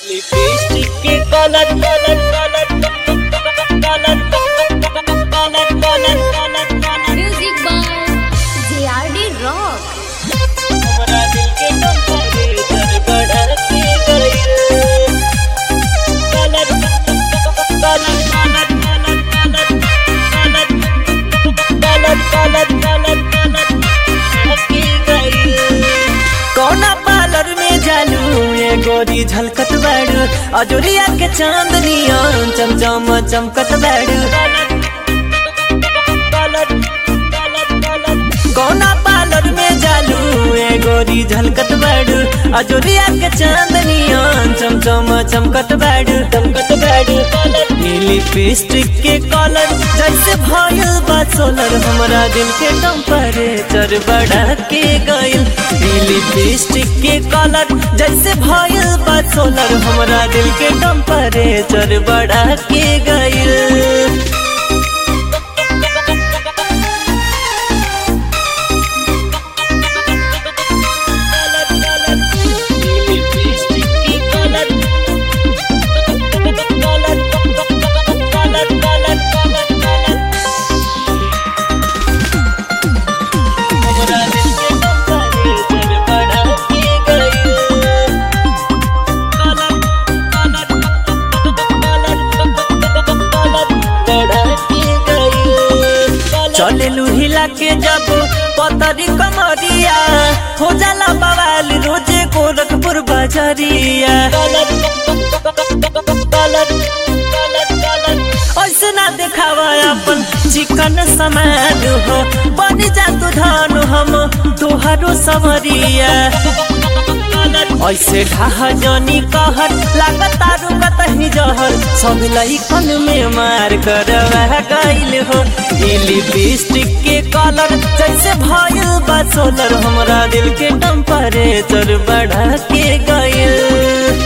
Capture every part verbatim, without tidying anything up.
Lipstick के colour colour colour colour colour colour music by JRD rock. हमरा दिल के टेम्परेचर बढ़ा के गइल colour colour colour colour colour colour colour के गइल। कौना पार्लर में जालू ये गोरी झलकत बाड़ू अजोरिया के चांदनिया चमचम चमकत बाड़ू। कौना पार्लर में जालू ये गोरी झलकत बाड़ू अजोरिया के चांदनिया चमचम चमकत बाड़ू चमकत बाड़ू। लिपस्टिक के कलर जैसे भइल बा सोलर हमरा दिल के टेम्परेचर बढ़ा के गइल। लिपस्टिक के कलर जैसे भइल बा सोलर हमरा दिल के टेम्परेचर बढ़ा के गइल। चले लुहिला के जब पतरी कमरिया हो जाला बवाल रोजे गोरखपुर बाजरिया। ऐसे ना देखावा अपन चिकन समान हो बन जा तू धान हम तोहरो सवरिया। ऐसे ढाहा जनी कहर लागतारू कतही जहर सब लइकन में मार कर गइल हो। लिपस्टिक के कलर जैसे भइल बा सोलर हमरा दिल के टेम्परेचर बढ़ा के गइल।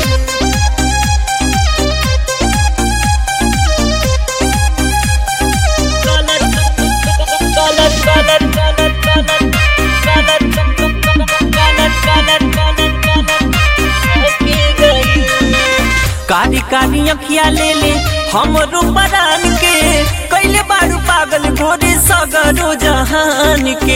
कारी कारी अखिया ले ले हमरो परान के कैले बारू पागल गोरे सगरो जहान के।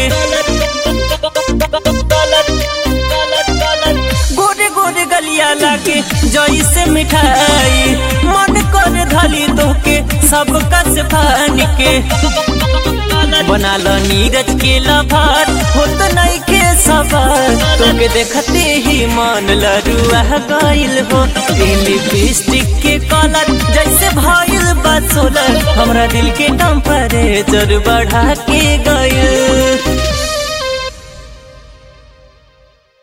गोरे गोरे गलिया लागे जैसे मिठाई मन कर धली तोके सब कस फान के। बना लो नीरज के लभार होत नहीं के सवार तोके देखते ही मन लरुआ गइल हो। लिपस्टिक के कलर जैसे भइल बा सोलर हमरा दिल के टेम्परेचर बढ़ा के गइल।